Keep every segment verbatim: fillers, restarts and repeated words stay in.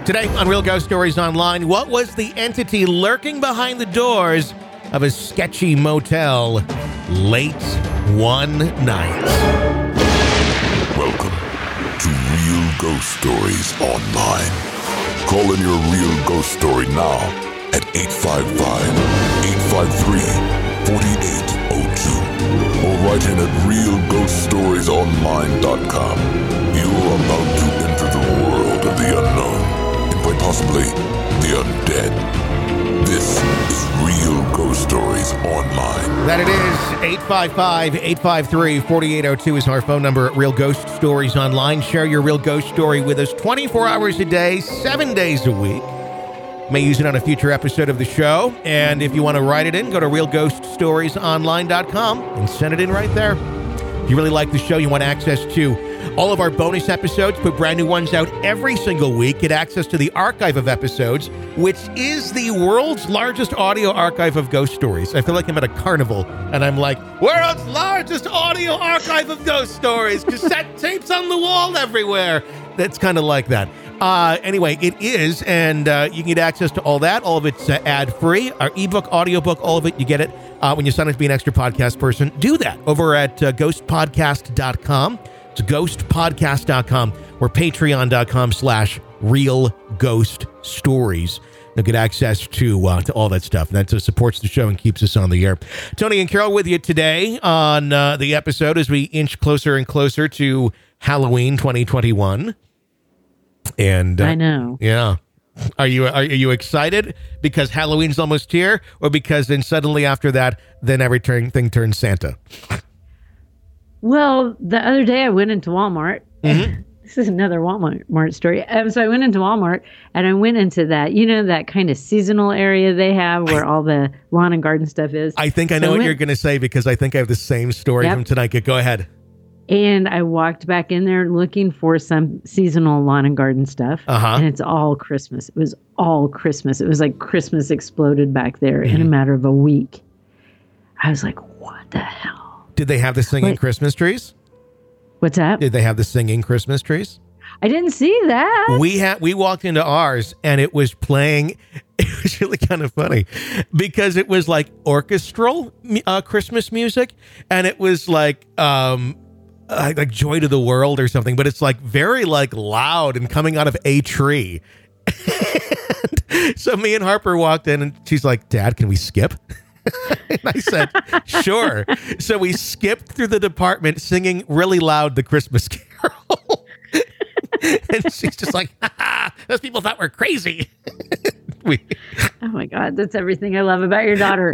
Today on Real Ghost Stories Online, what was the entity lurking behind the doors of a sketchy motel late one night? Welcome to Real Ghost Stories Online. Call in your real ghost story now at eight five five, eight five three, four eight zero two or write in at real ghost stories online dot com. You are about to enter the world of the unknown and quite possibly the undead. This is Real Ghost Stories Online. That it is. eight five five, eight five three, four eight zero two is our phone number at Real Ghost Stories Online. Share your real ghost story with us twenty-four hours a day, seven days a week. May use it on a future episode of the show. And if you want to write it in, go to real ghost stories online dot com and send it in right there. If you really like the show, you want access to all of our bonus episodes, put brand new ones out every single week, get access to the archive of episodes, which is the world's largest audio archive of ghost stories. I feel like I'm at a carnival, and I'm like, world's largest audio archive of ghost stories. Cassette tapes on the wall everywhere. That's kind of like that. Uh, anyway, it is, and uh, you can get access to all that. All of it's uh, ad-free. Our ebook, audiobook, all of it, you get it uh, when you sign up to be an extra podcast person. Do that over at uh, ghost podcast dot com. It's ghost podcast dot com or patreon dot com slash real ghost stories. You'll get access to uh, to all that stuff. And that uh, supports the show and keeps us on the air. Tony and Carol with you today on uh, the episode as we inch closer and closer to Halloween twenty twenty-one. And uh, I know. Yeah. Are you are, are you excited because Halloween's almost here, or because then suddenly after that, then everything thing turns Santa? Well, the other day I went into Walmart. Mm-hmm. This is another Walmart story. Um, so I went into Walmart and I went into that, you know, that kind of seasonal area they have where I, all the lawn and garden stuff is. I think I know so what went, you're going to say because I think I have the same story yep. from tonight. Go ahead. And I walked back in there looking for some seasonal lawn and garden stuff. Uh-huh. And it's all Christmas. It was all Christmas. It was like Christmas exploded back there mm-hmm. in a matter of a week. I was like, what the hell? Did they have the singing what? Christmas trees? What's that? Did they have the singing Christmas trees? I didn't see that. We had we walked into ours and it was playing. It was really kind of funny because it was like orchestral uh, Christmas music, and it was like um, uh, like Joy to the World or something. But it's like very like loud and coming out of a tree. So me and Harper walked in and she's like, "Dad, can we skip?" And I said, sure. So we skipped through the department singing really loud the Christmas Carol. And she's just like, ha, ha, those people thought we're crazy. we, oh my God, that's everything I love about your daughter.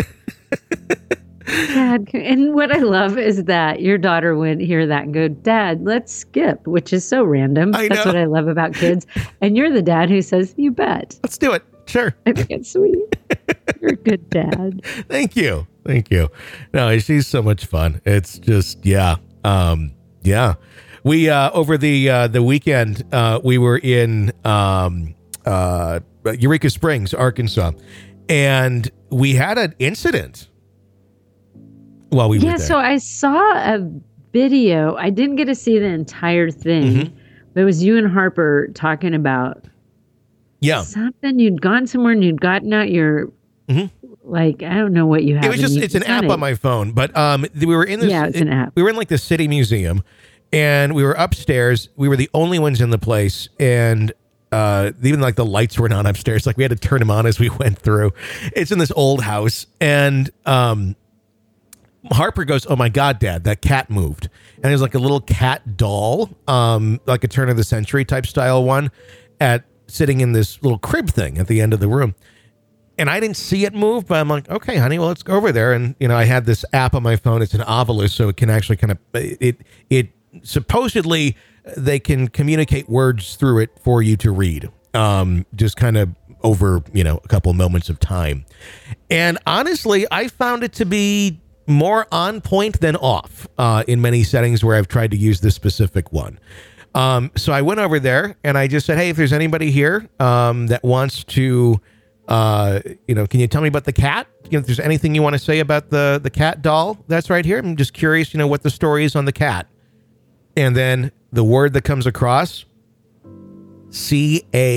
Dad, and what I love is that your daughter would hear that and go, Dad, let's skip, which is so random. I That's know. what I love about kids. And you're the dad who says, you bet. Let's do it. Sure. I think it's sweet. You're a good dad. Thank you. Thank you. No, she's so much fun. It's just, yeah. Um, yeah. We, uh, over the, uh, the weekend, uh, we were in, um, uh, Eureka Springs, Arkansas, and we had an incident while we yeah, were there. So I saw a video. I didn't get to see the entire thing, mm-hmm. but it was you and Harper talking about yeah. something. You'd gone somewhere and you'd gotten out your, mm-hmm. like, I don't know what you have. It was just, you, it's an app it. on my phone, but um, we were in this, yeah, it's an app. We were in like the city museum, and we were upstairs. We were the only ones in the place, and uh, even like the lights were not upstairs. Like we had to turn them on as we went through. It's in this old house, and um, Harper goes, "Oh my God, Dad, that cat moved!" And there's like a little cat doll, um, like a turn of the century type style one, at sitting in this little crib thing at the end of the room. And I didn't see it move, but I'm like, okay, honey, well, let's go over there. And, you know, I had this app on my phone. It's an Ovilus, so it can actually kind of, it, it supposedly they can communicate words through it for you to read, um, just kind of over, you know, a couple moments of time. And honestly, I found it to be more on point than off uh, in many settings where I've tried to use this specific one. Um, so I went over there and I just said, hey, if there's anybody here um, that wants to, uh, you know, can you tell me about the cat? You know, if there's anything you want to say about the, the cat doll that's right here. I'm just curious, you know, what the story is on the cat. And then the word that comes across, C A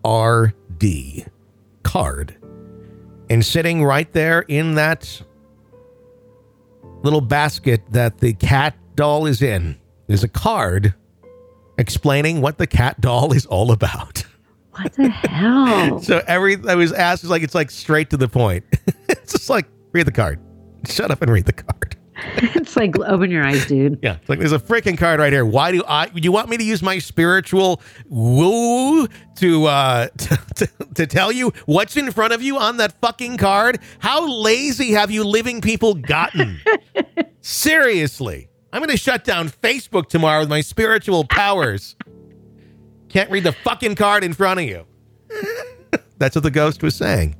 R D. Card. And sitting right there in that little basket that the cat doll is in is a card explaining what the cat doll is all about. What the hell? So every I was asked is like it's like straight to the point. It's just like read the card. Shut up and read the card. It's like open your eyes, dude. Yeah, it's like there's a freaking card right here. Why do I? You want me to use my spiritual woo to uh to, to, to tell you what's in front of you on that fucking card? How lazy have you living people gotten? Seriously, I'm going to shut down Facebook tomorrow with my spiritual powers. Can't read the fucking card in front of you. That's what the ghost was saying.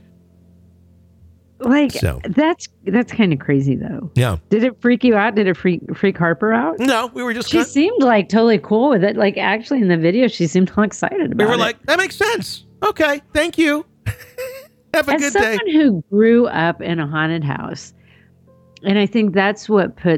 Like, So. that's that's kind of crazy, though. Yeah. Did it freak you out? Did it freak freak Harper out? No, we were just. She kind- seemed like totally cool with it. Like, actually, in the video, she seemed all excited about we it. were like, that makes sense. Okay, thank you. Have a As good day. someone who grew up in a haunted house, and I think that's what put.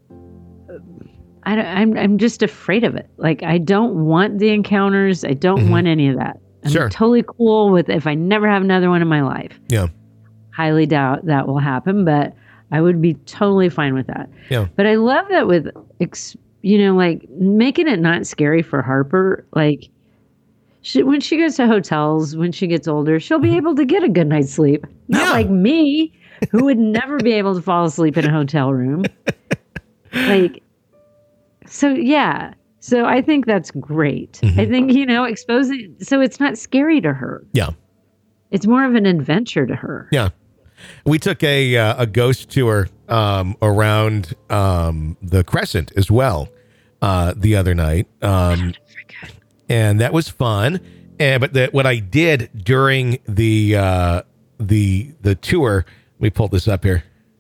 I don't, I'm I'm just afraid of it. Like, I don't want the encounters. I don't Mhm. want any of that. I'm Sure. totally cool with if I never have another one in my life. Yeah. Highly doubt that will happen, but I would be totally fine with that. Yeah. But I love that with, ex, you know, like making it not scary for Harper. Like, she, when she goes to hotels, when she gets older, she'll be able to get a good night's sleep. Not Yeah. like me, who would never be able to fall asleep in a hotel room. Like, so yeah. So I think that's great. Mhm. I think, you know, exposing, so it's not scary to her. Yeah. It's more of an adventure to her. Yeah. We took a uh, a ghost tour um, around um, the Crescent as well uh, the other night, um, and that was fun. And but the, what I did during the uh, the the tour, let me pull this up here.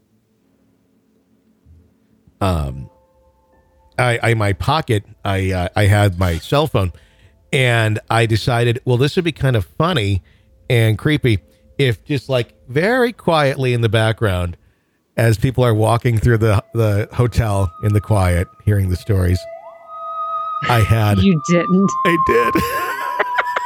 Um, I, I in my pocket, I uh, I had my cell phone, and I decided, well, this would be kind of funny and creepy if just like very quietly in the background, as people are walking through the the hotel in the quiet, hearing the stories, I had You didn't. I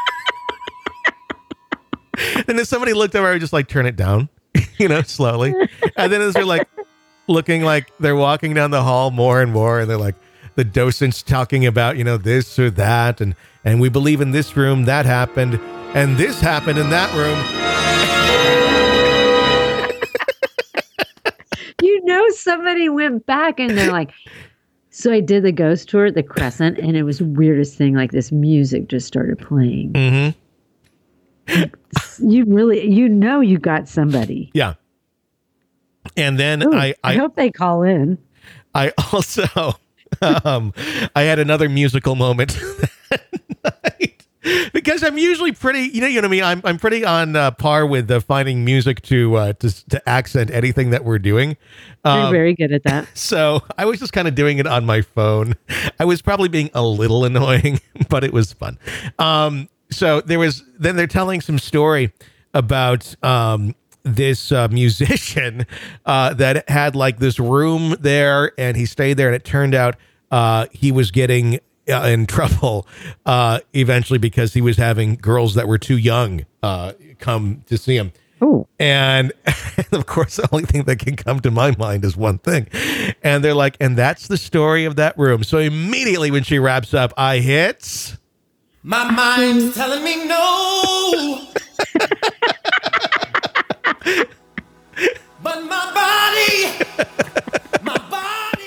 did. And if somebody looked over, I would just like turn it down, you know, slowly. And then as they're like looking like they're walking down the hall more and more, and they're like the docent's talking about, you know, this or that, and and we believe in this room that happened, and this happened in that room. You know, somebody went back and they're like, so I did the ghost tour at the Crescent, and it was the weirdest thing. Like, this music just started playing. Mm-hmm. You really, you know, you got somebody. Yeah. And then Ooh, I, I I, hope they call in. I also, um, I had another musical moment that night. Because I'm usually pretty, you know, you know what I mean. I'm I'm pretty on uh, par with uh, finding music to uh, to to accent anything that we're doing. Um, You're very good at that. So I was just kind of doing it on my phone. I was probably being a little annoying, but it was fun. Um, so there was then they're telling some story about um, this uh, musician uh, that had like this room there, and he stayed there, and it turned out uh, he was getting Uh, in trouble uh, eventually because he was having girls that were too young uh, come to see him. Oh, And, and of course, the only thing that can come to my mind is one thing. And they're like, and that's the story of that room. So immediately when she wraps up, I hit. My mind's telling me no. But my body, my body.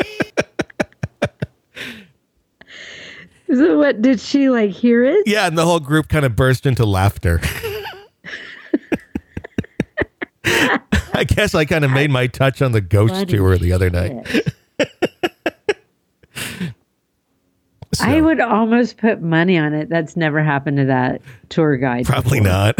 so what? Did she like hear it? Yeah, and the whole group kind of burst into laughter. I guess I kind of made my touch on the ghost Bloody tour the other night. shit. So, I would almost put money on it. That's never happened to that tour guide. probably before. not.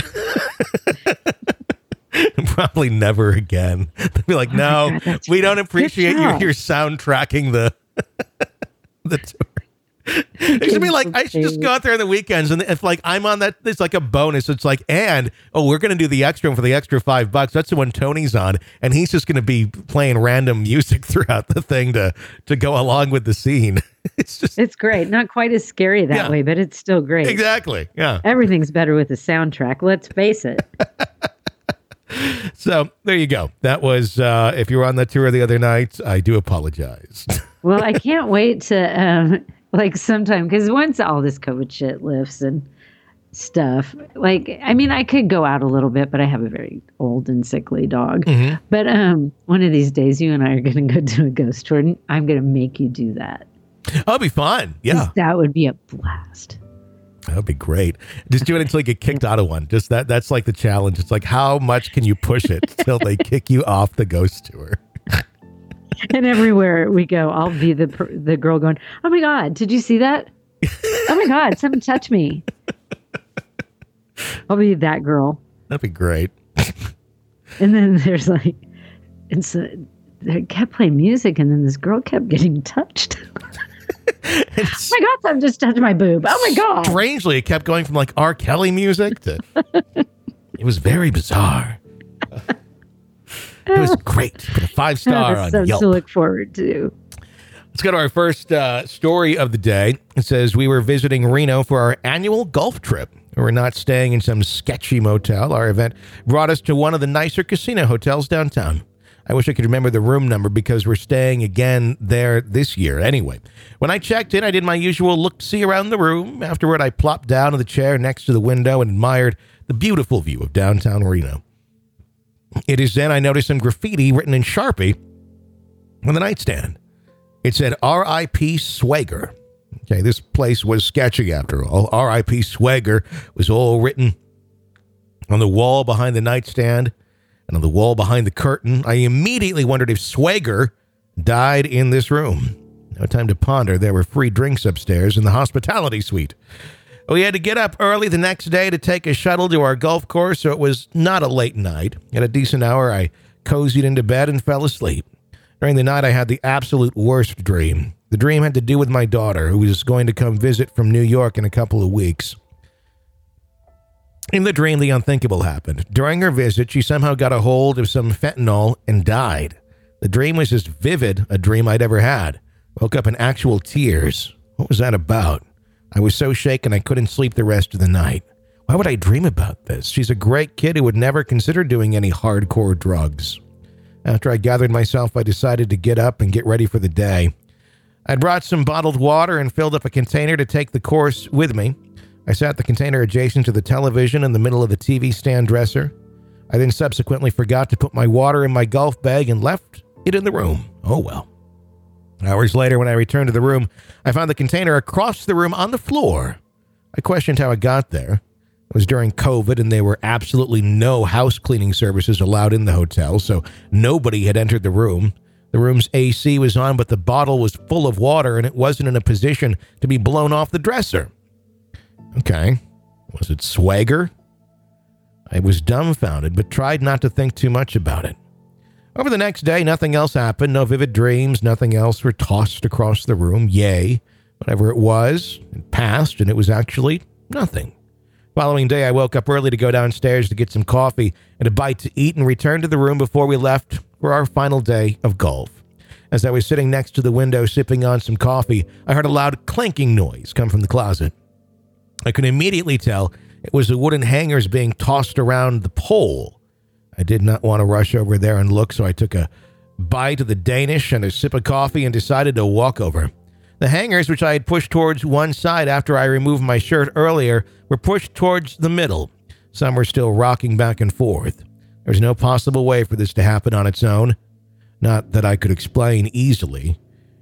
Probably never again. They'll be like, Oh my no, God, that's we don't good appreciate your, job." your soundtracking the the tour. It should be like, I should just go out there on the weekends, and if like I'm on that, it's like a bonus. It's like, and oh, we're gonna do the extra one for the extra five bucks. That's the one Tony's on, and he's just gonna be playing random music throughout the thing to to go along with the scene. It's just, it's great. Not quite as scary that Yeah. way, but it's still great. exactly, yeah. Everything's better with a soundtrack. Let's face it. So there you go. That was uh, if you were on that tour the other night. I do apologize. Well, I can't wait to um, like sometime, because once all this COVID shit lifts and stuff, like, I mean, I could go out a little bit, but I have a very old and sickly dog. Mhm. But um, one of these days, you and I are going to go to a ghost tour, and I'm going to make you do that. That'll be fun. Yeah, That would be a blast. that'd be great. Just do it until you get kicked out of one. Just that. That's like the challenge. It's like, how much can you push it till they kick you off the ghost tour? And everywhere we go, I'll be the per- the girl going, "Oh my God, did you see that? Oh my God, someone touched me." I'll be that girl. That'd be great. And then there's like, and so they kept playing music, and then this girl kept getting touched. It's, Oh my God, someone just touched my boob. Oh my God. strangely, it kept going from like R. Kelly music to. It was very bizarre. It was great. Put a five star on Something Yelp. to look forward to. Let's go to our first uh, story of the day. It says we were visiting Reno for our annual golf trip. We were not staying in some sketchy motel. Our event brought us to one of the nicer casino hotels downtown. I wish I could remember the room number because we're staying again there this year. Anyway, when I checked in, I did my usual look-see around the room. Afterward, I plopped down in the chair next to the window and admired the beautiful view of downtown Reno. It is then I noticed some graffiti written in Sharpie on the nightstand. It said R I P Swagger. Okay, this place was sketchy after all. R I P Swagger was all written on the wall behind the nightstand and on the wall behind the curtain. I immediately wondered if Swagger died in this room. No time to ponder. There were free drinks upstairs in the hospitality suite. We had to get up early the next day to take a shuttle to our golf course, so it was not a late night. At a decent hour, I cozied into bed and fell asleep. During the night, I had the absolute worst dream. The dream had to do with my daughter, who was going to come visit from New York in a couple of weeks. In the dream, the unthinkable happened. During her visit, she somehow got a hold of some fentanyl and died. The dream was as vivid a dream I'd ever had. Woke up in actual tears. What was that about? I was so shaken I couldn't sleep the rest of the night. Why would I dream about this? She's a great kid who would never consider doing any hardcore drugs. After I gathered myself, I decided to get up and get ready for the day. I brought some bottled water and filled up a container to take the course with me. I sat the container adjacent to the television in the middle of the T V stand dresser. I then subsequently forgot to put my water in my golf bag and left it in the room. Oh well. Hours later, when I returned to the room, I found the container across the room on the floor. I questioned how it got there. It was during COVID, and there were absolutely no house cleaning services allowed in the hotel, so nobody had entered the room. The room's A C was on, but the bottle was full of water, and it wasn't in a position to be blown off the dresser. Okay. Was it Swagger? I was dumbfounded, but tried not to think too much about it. Over the next day, nothing else happened. No vivid dreams. Nothing else were tossed across the room. Yay. Whatever it was, it passed, and it was actually nothing. Following day, I woke up early to go downstairs to get some coffee and a bite to eat and return to the room before we left for our final day of golf. As I was sitting next to the window sipping on some coffee, I heard a loud clanking noise come from the closet. I could immediately tell it was the wooden hangers being tossed around the pole. I did not want to rush over there and look, so I took a bite of the Danish and a sip of coffee and decided to walk over. The hangers, which I had pushed towards one side after I removed my shirt earlier, were pushed towards the middle. Some were still rocking back and forth. There was no possible way for this to happen on its own. Not that I could explain easily.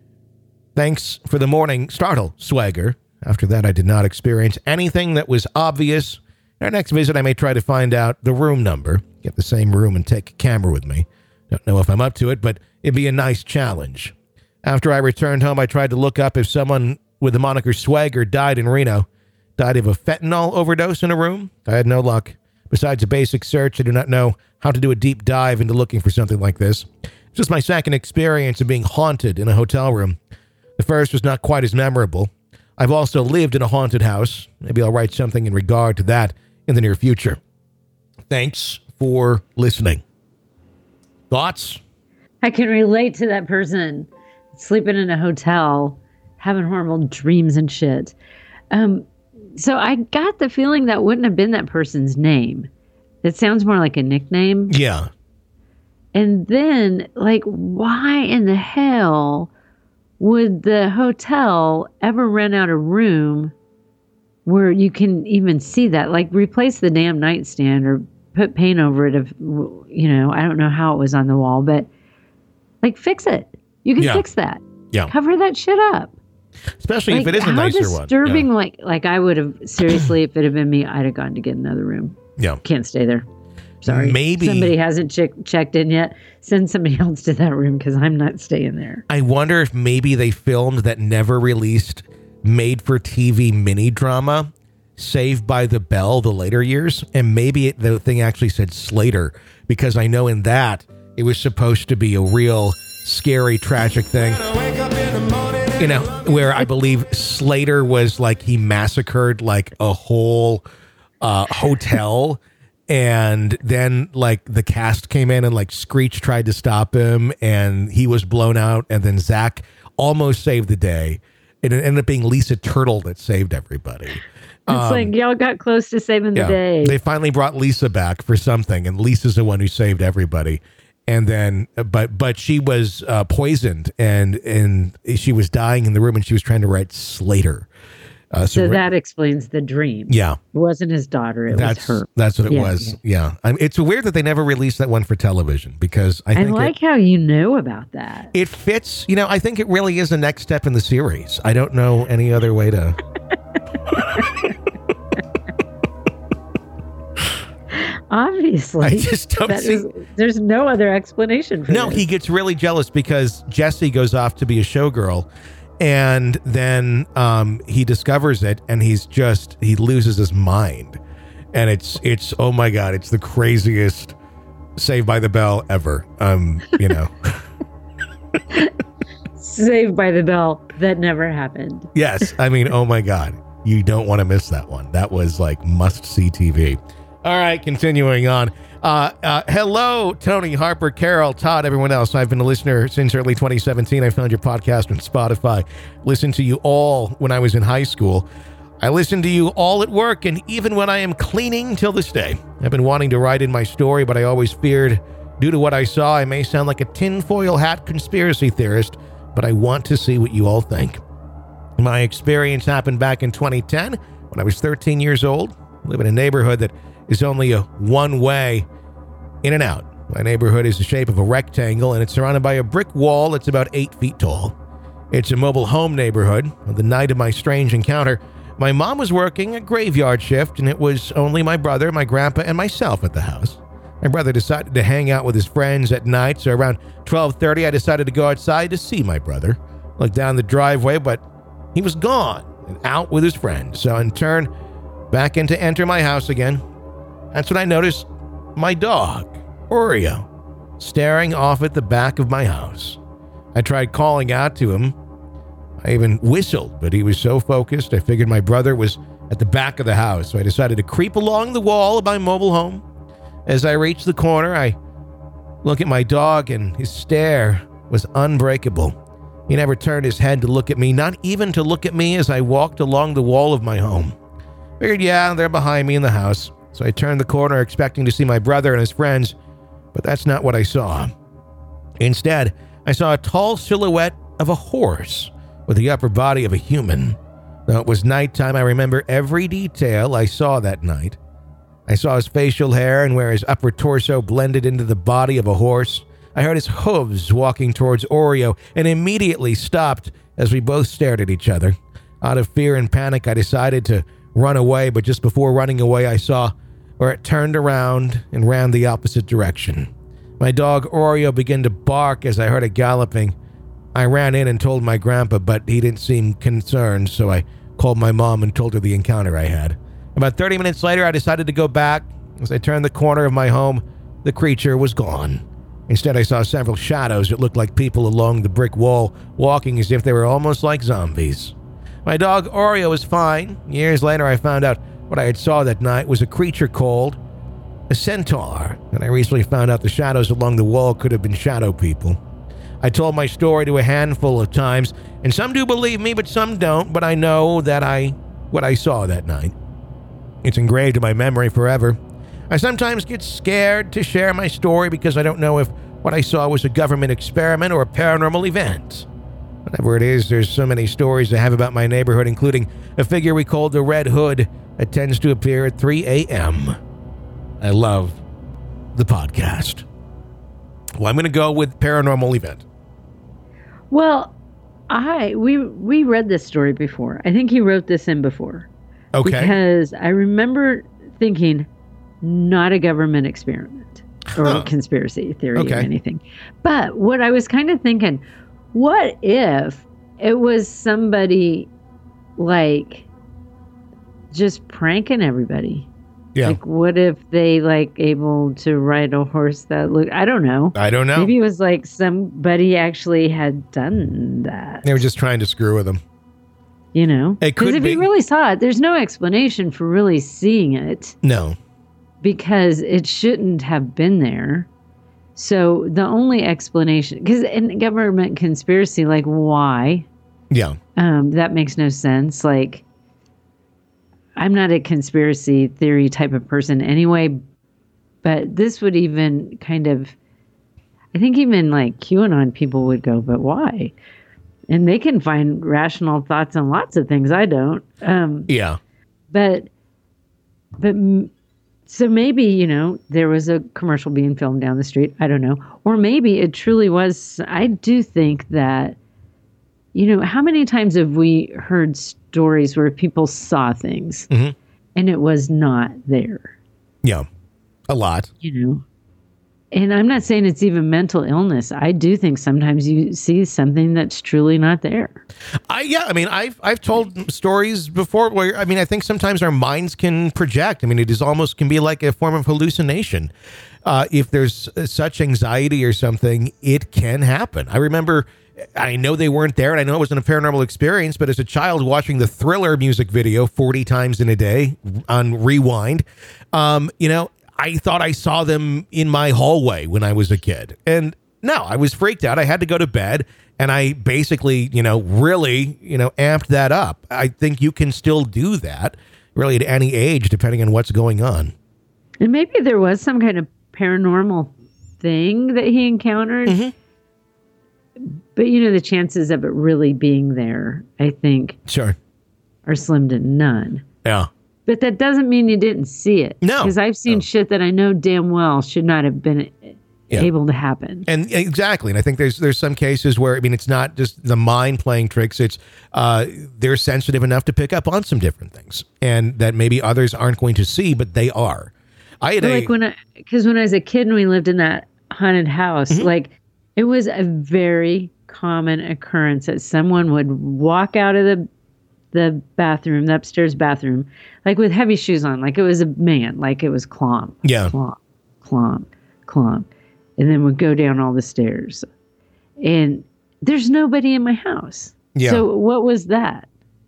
Thanks for the morning startle, Swagger. After that, I did not experience anything that was obvious. Our next visit, I may try to find out the room number, get the same room, and take a camera with me. Don't know if I'm up to it, but it'd be a nice challenge. After I returned home, I tried to look up if someone with the moniker Swagger died in Reno. Died of a fentanyl overdose in a room? I had no luck. Besides a basic search, I do not know how to do a deep dive into looking for something like this. It's just my second experience of being haunted in a hotel room. The first was not quite as memorable. I've also lived in a haunted house. Maybe I'll write something in regard to that in the near future. Thanks for listening. Thoughts? I can relate to that person sleeping in a hotel, having horrible dreams and shit. Um, so I got the feeling that wouldn't have been that person's name. It sounds more like a nickname. Yeah. And then, like, why in the hell would the hotel ever rent out a room where you can even see that? Like, replace the damn nightstand or put paint over it. If, you know, I don't know how it was on the wall, but, like, fix it. You can yeah. fix that. Yeah. Cover that shit up. Especially like, if it is a nicer one. How disturbing, yeah. like, like I would have, seriously, if it had been me, I'd have gone to get another room. Yeah. Can't stay there. Sorry. Maybe. Somebody hasn't check, checked in yet. Send somebody else to that room because I'm not staying there. I wonder if maybe they filmed that never released made-for-T V mini drama, Saved by the Bell, the later years. And maybe it, the thing actually said Slater, because I know in that it was supposed to be a real scary, tragic thing. You know, where I believe Slater was like, he massacred like a whole uh, hotel. And then, like, the cast came in and, like, Screech tried to stop him, and he was blown out. And then Zach almost saved the day. And it ended up being Lisa Turtle that saved everybody. It's um, like, y'all got close to saving the yeah, day. They finally brought Lisa back for something, and Lisa's the one who saved everybody. And then, but but she was uh, poisoned, and, and she was dying in the room, and she was trying to write Slater. Uh, so, so that explains the dream. Yeah. It wasn't his daughter. It that's, was her. That's what it yeah, was. Yeah. yeah. I mean, it's weird that they never released that one for television because I think I like it, how you know about that. It fits. You know, I think it really is the next step in the series. I don't know any other way to. Obviously. I just don't see. Is, there's no other explanation for No, this. he gets really jealous because Jessie goes off to be a showgirl. And then um, he discovers it, and he's just, he loses his mind. And it's, it's oh my God, it's the craziest Saved by the Bell ever. Um, you know. Saved by the Bell. That never happened. Yes. I mean, oh my God. You don't want to miss that one. That was like must-see T V. All right, continuing on. Uh, uh, hello, Tony, Harper, Carol, Todd, everyone else. I've been a listener since early twenty seventeen. I found your podcast on Spotify. Listened to you all when I was in high school. I listen to you all at work and even when I am cleaning till this day. I've been wanting to write in my story, but I always feared, due to what I saw, I may sound like a tinfoil hat conspiracy theorist, but I want to see what you all think. My experience happened back in twenty ten when I was thirteen years old. I live in a neighborhood that is only a one-way in and out. My neighborhood is the shape of a rectangle, and it's surrounded by a brick wall that's about eight feet tall. It's a mobile home neighborhood. On the night of my strange encounter, my mom was working a graveyard shift, and it was only my brother, my grandpa, and myself at the house. My brother decided to hang out with his friends at night, so around twelve thirty, I decided to go outside to see my brother. Looked down the driveway, but he was gone and out with his friends. So in turn, back in to enter my house again. That's when I noticed my dog, Oreo, staring off at the back of my house. I tried calling out to him. I even whistled, but he was so focused, I figured my brother was at the back of the house, so I decided to creep along the wall of my mobile home. As I reached the corner, I look at my dog, and his stare was unbreakable. He never turned his head to look at me, not even to look at me as I walked along the wall of my home. Figured, yeah, they're behind me in the house. So I turned the corner expecting to see my brother and his friends, but that's not what I saw. Instead, I saw a tall silhouette of a horse with the upper body of a human. Though it was nighttime, I remember every detail I saw that night. I saw his facial hair and where his upper torso blended into the body of a horse. I heard his hooves walking towards Oreo and immediately stopped as we both stared at each other. Out of fear and panic, I decided to run away, but just before running away, I saw where it turned around and ran the opposite direction. My dog Oreo began to bark as I heard it galloping. I ran in and told my grandpa, but he didn't seem concerned, so I called my mom and told her the encounter I had. About thirty minutes later, I decided to go back. As I turned the corner of my home, the creature was gone. Instead, I saw several shadows that looked like people along the brick wall, walking as if they were almost like zombies. My dog Oreo is fine. Years later, I found out what I had saw that night was a creature called a centaur, and I recently found out the shadows along the wall could have been shadow people. I told my story to a handful of times, and some do believe me, but some don't, but I know that I, what I saw that night. It's engraved in my memory forever. I sometimes get scared to share my story because I don't know if what I saw was a government experiment or a paranormal event. Whatever it is, there's so many stories I have about my neighborhood, including a figure we called the Red Hood that tends to appear at three a.m. I love the podcast. Well, I'm going to go with paranormal event. Well, I we we read this story before. I think he wrote this in before. Okay. Because I remember thinking, not a government experiment or Huh. a conspiracy theory Okay. or anything. But what I was kind of thinking, what if it was somebody like just pranking everybody? Yeah. Like, what if they like able to ride a horse that look? I don't know. I don't know. Maybe it was like somebody actually had done that. They were just trying to screw with him. You know, It could because if be. you really saw it, there's no explanation for really seeing it No. because it shouldn't have been there. So the only explanation, because in government conspiracy, like why? Yeah. Um, that makes no sense. Like, I'm not a conspiracy theory type of person anyway, but this would even kind of, I think even like QAnon people would go, but why? And they can find rational thoughts on lots of things. I don't. Um, Yeah. but, but, m- so maybe, you know, there was a commercial being filmed down the street. I don't know. Or maybe it truly was. I do think that, you know, how many times have we heard stories where people saw things Mhm. and it was not there, Yeah. A lot. you know? And I'm not saying it's even mental illness. I do think sometimes you see something that's truly not there. I yeah, I mean, I've I've told stories before where I mean, I think sometimes our minds can project. I mean, it is almost can be like a form of hallucination. Uh, if there's such anxiety or something, it can happen. I remember, I know they weren't there, and I know it wasn't a paranormal experience, but as a child watching the Thriller music video forty times in a day on rewind, um, you know, I thought I saw them in my hallway when I was a kid. And no, I was freaked out. I had to go to bed. And I basically, you know, really, you know, amped that up. I think you can still do that really at any age, depending on what's going on. And maybe there was some kind of paranormal thing that he encountered. Mm-hmm. But, you know, the chances of it really being there, I think, Sure. are slim to none. Yeah. But that doesn't mean you didn't see it. No. Because I've seen No. shit that I know damn well should not have been Yeah. able to happen. And exactly. And I think there's there's some cases where, I mean, it's not just the mind playing tricks. It's uh, they're sensitive enough to pick up on some different things and that maybe others aren't going to see, but they are. I had But a, like when I, because when I was a kid and we lived in that haunted house, Mm-hmm. like it was a very common occurrence that someone would walk out of the the bathroom, the upstairs bathroom, like with heavy shoes on, like it was a man, like it was clomp, Yeah. clomp, clomp, clomp, and then would go down all the stairs. And there's nobody in my house. Yeah. So what was that?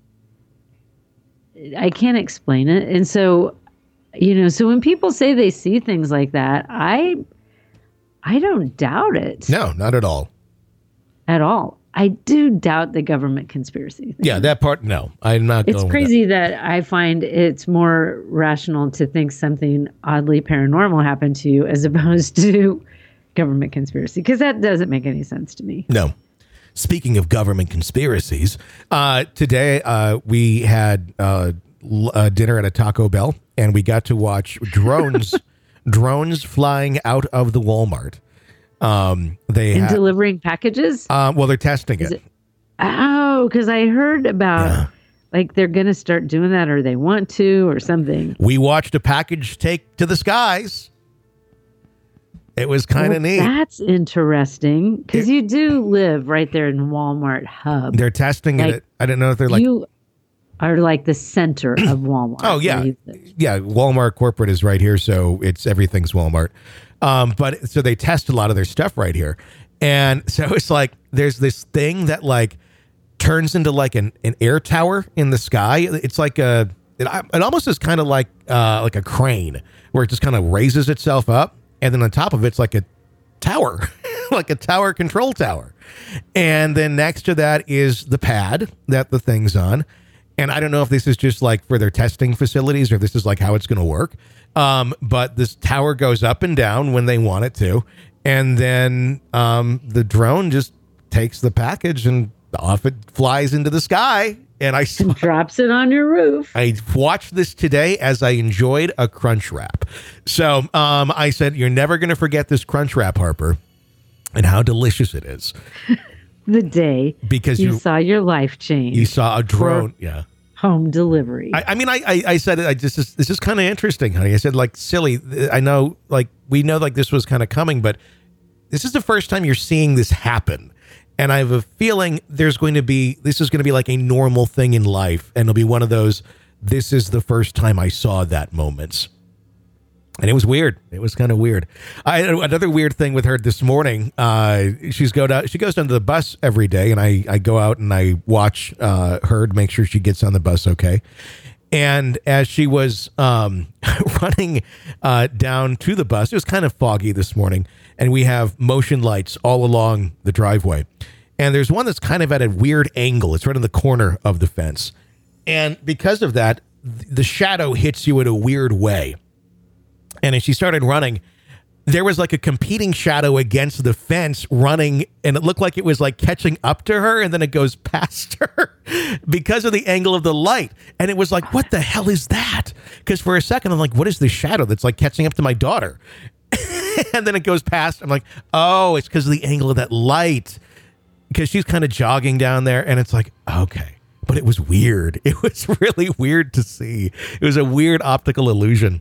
I can't explain it. And so, you know, so when people say they see things like that, I I don't doubt it no, not at all. at all. I do doubt the government conspiracy thing. Yeah, that part, no, I'm not It's going with crazy that. I find it's more rational to think something oddly paranormal happened to you as opposed to government conspiracy, because that doesn't make any sense to me. that. No. Speaking of government conspiracies, uh, today uh, we had uh, l- uh, dinner at a Taco Bell, and we got to watch drones drones flying out of the Walmart. Um, they And ha- delivering packages? uh, well, they're testing it. it- Oh, because I heard about Yeah. like they're going to start doing that, or they want to, or something. We watched a package take to the skies. It was kind of Well, neat. That's interesting, because you do live right there in Walmart hub. They're testing Like, it. I don't know if they're like, you are like the center of Walmart. oh yeah, where you live. yeah. Walmart corporate is right here, so it's everything's Walmart. Um, but so they test a lot of their stuff right here, and so it's like there's this thing that like turns into like an, an air tower in the sky. It's like a, it, it almost is kind of like, uh, like a crane where it just kind of raises itself up. And then on top of it's like a tower, like a tower control tower. And then next to that is the pad that the thing's on. And I don't know if this is just like for their testing facilities or if this is like how it's going to work. Um, but this tower goes up and down when they want it to. And then um, the drone just takes the package and off it flies into the sky. And I saw, drops it on your roof. I watched this today as I enjoyed a Crunch Wrap. So um, I said, you're never going to forget this Crunch Wrap, Harper, and how delicious it is. The day because you, you saw your life change. You saw a drone. Yeah. Home delivery. I, I mean, I, I, I said it. I just, this is kind of interesting, honey. I said, like, silly. I know, like, we know, like, this was kind of coming, but this is the first time you're seeing this happen. And I have a feeling there's going to be, this is going to be like a normal thing in life. And it'll be one of those, this is the first time I saw that moments. And it was weird. It was kind of weird. I another weird thing with her this morning. Uh, she's go down. She goes down to the bus every day, and I, I go out and I watch uh, her to make sure she gets on the bus okay. And as she was um, running uh, down to the bus, it was kind of foggy this morning, and we have motion lights all along the driveway. And there's one that's kind of at a weird angle. It's right in the corner of the fence, and because of that, th- the shadow hits you in a weird way. And as she started running, there was like a competing shadow against the fence running, and it looked like it was like catching up to her, and then it goes past her because of the angle of the light. And it was like, what the hell is that? Because for a second, I'm like, what is this shadow that's like catching up to my daughter? And then it goes past. I'm like, oh, it's because of the angle of that light. Because she's kind of jogging down there, and it's like, okay. But it was weird. It was really weird to see. It was a weird optical illusion.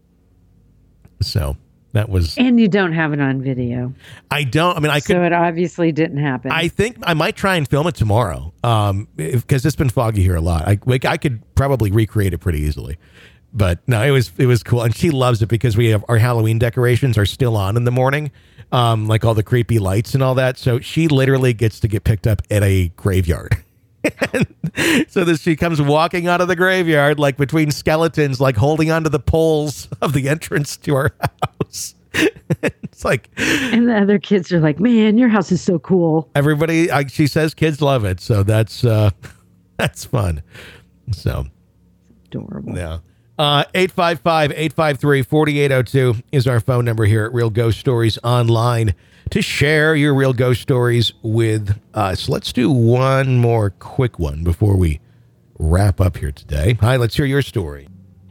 So that was, and you don't have it on video. I don't. I mean, I could. So it obviously didn't happen. I think I might try and film it tomorrow, um, because it's been foggy here a lot. I like I could probably recreate it pretty easily, but no, it was it was cool, and she loves it because we have our Halloween decorations are still on in the morning, um, like all the creepy lights and all that. So she literally gets to get picked up at a graveyard. So that she comes walking out of the graveyard, like between skeletons, like holding onto the poles of the entrance to our house. It's like, and the other kids are like, man, your house is so cool. Everybody, I, she says kids love it. So that's, uh, that's fun. So adorable. Yeah. Uh, eight five five, eight five three, four eight zero two is our phone number here at Real Ghost Stories Online to share your real ghost stories with us. Let's do one more quick one before we wrap up here today. Hi, let's hear your story.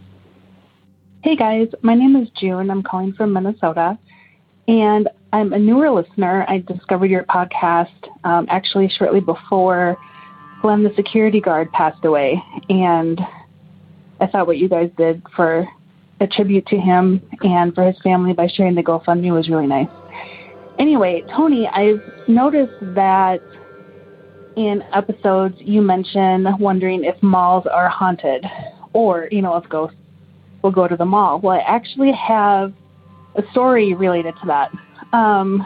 Hey guys, my name is June. I'm calling from Minnesota, and I'm a newer listener. I discovered your podcast um, actually shortly before Glenn, the security guard, passed away, and I thought what you guys did for a tribute to him and for his family by sharing the GoFundMe was really nice. Anyway, Tony, I've noticed that in episodes you mention wondering if malls are haunted or, you know, if ghosts will go to the mall. Well, I actually have a story related to that. Um,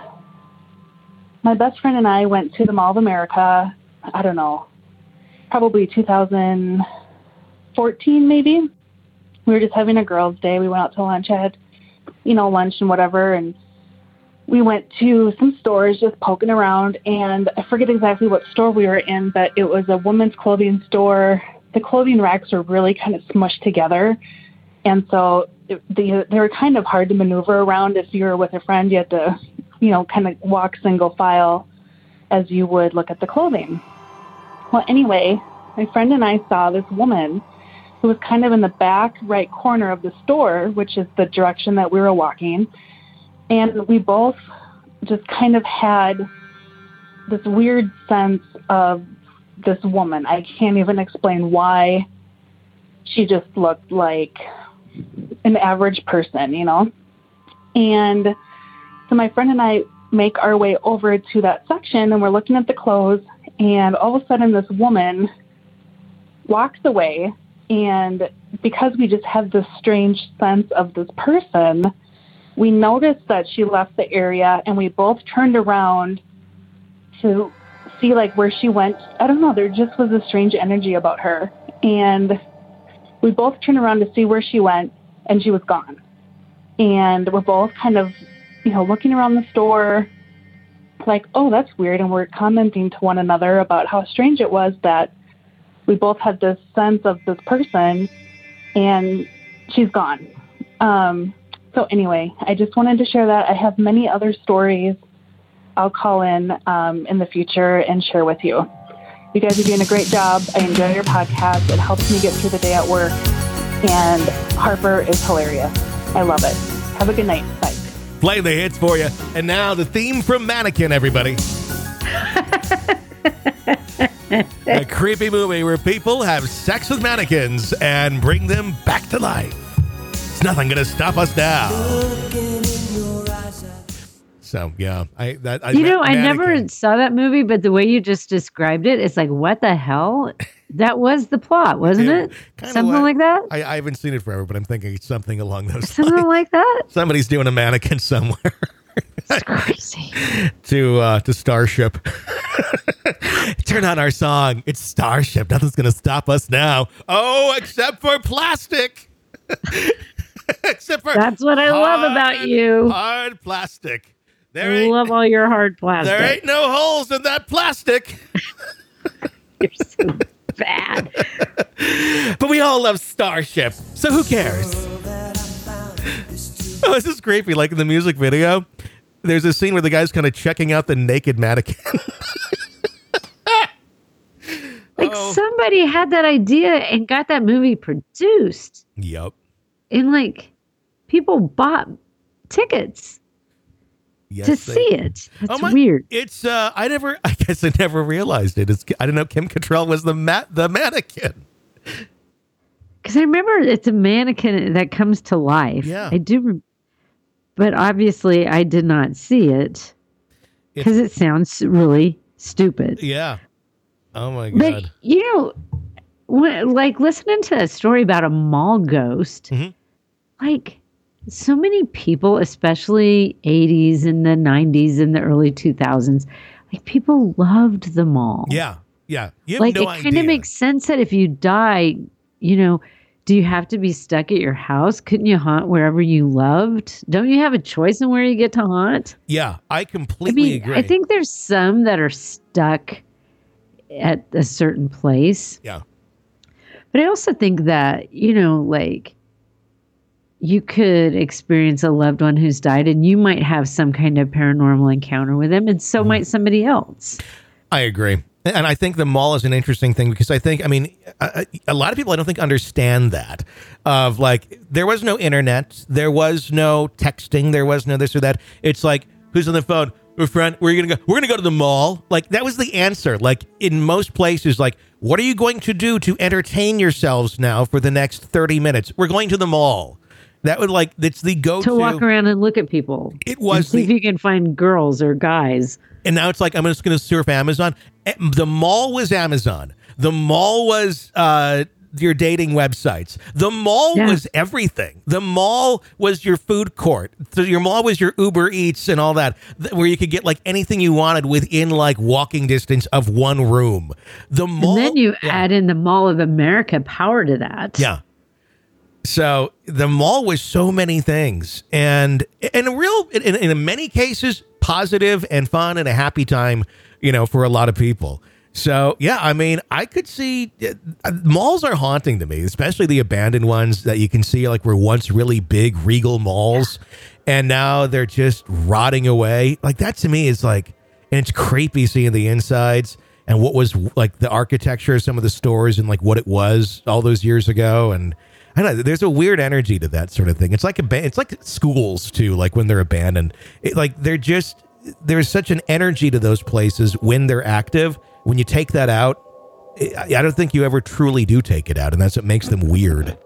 my best friend and I went to the Mall of America, I don't know, probably two thousand fourteen maybe. We were just having a girls' day. We went out to lunch. I had, you know, lunch and whatever, and we went to some stores just poking around, and I forget exactly what store we were in, but it was a women's clothing store. The clothing racks were really kind of smushed together, and so it, they, they were kind of hard to maneuver around. If you were with a friend, you had to, you know, kind of walk single file as you would look at the clothing. Well, anyway, my friend and I saw this woman who was kind of in the back right corner of the store, which is the direction that we were walking. And we both just kind of had this weird sense of this woman. I can't even explain why. She just looked like an average person, you know? And so my friend and I make our way over to that section, and we're looking at the clothes, and all of a sudden this woman walks away, and because we just have this strange sense of this person, we noticed that she left the area, and we both turned around to see like where she went. I don't know. There just was a strange energy about her. And we both turned around to see where she went, and she was gone. And we're both kind of, you know, looking around the store like, oh, that's weird. And we're commenting to one another about how strange it was that we both had this sense of this person and she's gone. Um, so anyway, I just wanted to share that. I have many other stories I'll call in um, in the future and share with you. You guys are doing a great job. I enjoy your podcast. It helps me get through the day at work. And Harper is hilarious. I love it. Have a good night. Bye. Play the hits for you. And now the theme from Mannequin, everybody. A creepy movie where people have sex with mannequins and bring them back to life. It's nothing going to stop us now. So, yeah. I, that, I you know, I Mannequin. never saw that movie, but the way you just described it, it's like, what the hell? That was the plot, wasn't Yeah, it? kinda Something what- like that? I, I haven't seen it forever, but I'm thinking it's something along those Something lines. like that? Somebody's doing a mannequin somewhere. It's crazy. to uh, to Starship. Turn on our song. It's Starship. Nothing's going to stop us now. Oh, except for plastic. Except for That's what I love hard- about you. Hard plastic. There I ain't, love all your hard plastic. there ain't no holes in that plastic. You're so bad. But we all love Starship, so who cares? Oh, this is creepy. Like in the music video, there's a scene where the guy's kind of checking out the naked mannequin. Like Oh. somebody had that idea and got that movie produced. Yep. And like people bought tickets Yes, to they- see it. That's Oh my- weird. It's uh I never I guess I never realized it. It's I didn't know Kim Cattrall was the ma- the mannequin. Because I remember it's a mannequin that comes to life. Yeah. I do. Re- but obviously I did not see it because it sounds really stupid. Yeah. Oh my But, god. you know, when, like listening to a story about a mall ghost, Mhm. like so many people, especially eighties and the nineties and the early two thousands, like people loved the mall. Yeah. Yeah. You have Like no it kind idea. of makes sense that if you die, you know, do you have to be stuck at your house? Couldn't you haunt wherever you loved? Don't you have a choice in where you get to haunt? Yeah, I I completely mean, agree. I think there's some that are stuck at a certain place. Yeah. But I also think that, you know, like you could experience a loved one who's died and you might have some kind of paranormal encounter with them, and so Mm-hmm. might somebody else. I agree. And I think the mall is an interesting thing because I think, I mean, a, a lot of people I don't think understand that of like, there was no internet, there was no texting, there was no this or that. It's like, who's on the phone? We're friend, we're going to go, we're going to go to the mall. Like that was the answer. Like in most places, like, what are you going to do to entertain yourselves now for the next thirty minutes? We're going to the mall. That would like, it's the go-to. To walk around and look at people. It was and see if the- you can find girls or guys. And now it's like, I'm just going to surf Amazon. Eh, The mall was Amazon. The mall was uh, your dating websites. The mall Yeah. was everything. The mall was your food court. So your mall was your Uber Eats and all that, th- where you could get like anything you wanted within like walking distance of one room. The mall. And then you yeah. add in the Mall of America power to that. Yeah. So the mall was so many things, and and a real in, in many cases positive and fun and a happy time, you know, for a lot of people. So yeah, I mean, I could see uh, malls are haunting to me, especially the abandoned ones that you can see like were once really big regal malls, and now they're just rotting away. Like that to me is like, and it's creepy seeing the insides and what was like the architecture of some of the stores and like what it was all those years ago. And I don't know, there's a weird energy to that sort of thing. It's like a, it's like schools too, like when they're abandoned. It, like they're just, there's such an energy to those places when they're active. When you take that out, I I don't think you ever truly do take it out, and that's what makes them weird.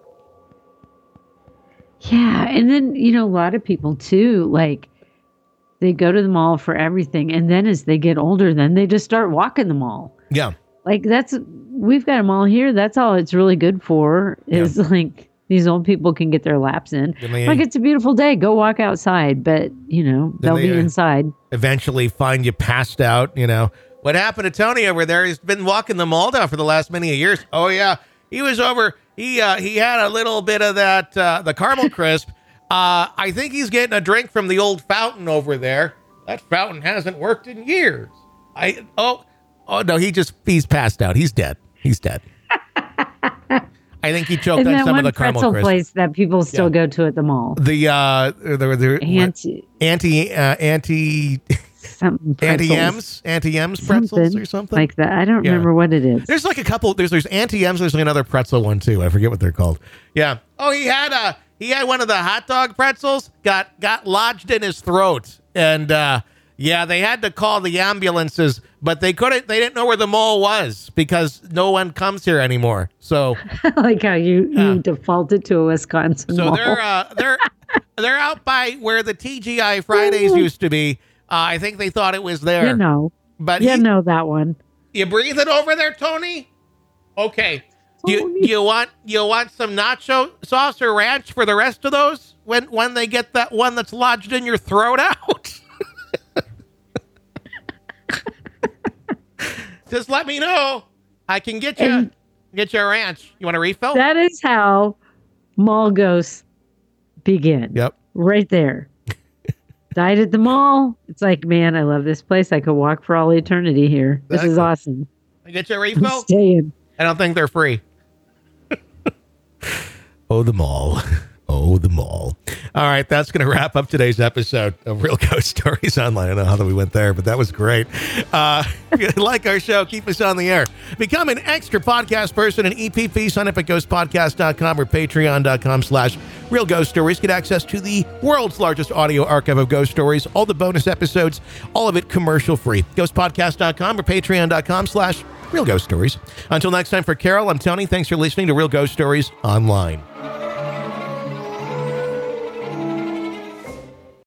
Yeah. And then, you know, a lot of people too, like they go to the mall for everything. And then as they get older, then they just start walking the mall. Yeah. Like that's, we've got a mall here. That's all it's really good for is like these old people can get their laps in. Then they- Like it's a beautiful day. Go walk outside. But, you know, they'll they, be uh, inside. Eventually find you passed out, you know, What happened to Tony over there? He's been walking the mall down for the last many years. Oh, yeah. He was over. He uh, he had a little bit of that, uh, the caramel crisp. Uh, I think he's getting a drink from the old fountain over there. That fountain hasn't worked in years. I Oh, oh no, he just, he's passed out. He's dead. He's dead. I think he choked Isn't on that some one of the caramel pretzel crisp. place that people still Yeah. go to at the mall? The, uh, the, the Anti, anti, uh, anti, something pretzels. anti-M's, anti-M's pretzels Something or something. like that. I don't Yeah. remember what it is. There's like a couple. There's there's anti-M's. There's like another pretzel one too. I forget what they're called. Yeah. Oh, he had a he had one of the hot dog pretzels. Got got lodged in his throat, and uh, yeah, they had to call the ambulances, but they couldn't. They didn't know where the mall was because no one comes here anymore. So Like how you, Yeah. you defaulted to a Wisconsin so mall. they're uh, they're they're out by where the T G I Fridays used to be. Uh, I think they thought it was there. you know, but you he- know that one. You breathing over there, Tony? Okay. Do you, Tony. you want you want some nacho sauce or ranch for the rest of those when when they get that one that's lodged in your throat out? Just let me know. I can get you And- get you a ranch. You want a refill? That is how mall ghosts begin. Yep. Right there. Died at the mall. It's like, man, I love this place. I could walk for all eternity here. This is Exactly. awesome. I get you a I'm refill? staying. I don't think they're free. Oh, the mall. Oh, the mall. All right, that's going to wrap up today's episode of Real Ghost Stories Online. I don't know how that we went there, but that was great. Uh, if you like our show, keep us on the air. Become an extra podcast person in E P P. Sign up at ghost podcast dot com or patreon dot com slash Real Ghost Stories. Get access to the world's largest audio archive of ghost stories, all the bonus episodes, all of it commercial free. ghost podcast dot com or patreon dot com slash Real Ghost Stories. Until next time, for Carol, I'm Tony. Thanks for listening to Real Ghost Stories Online.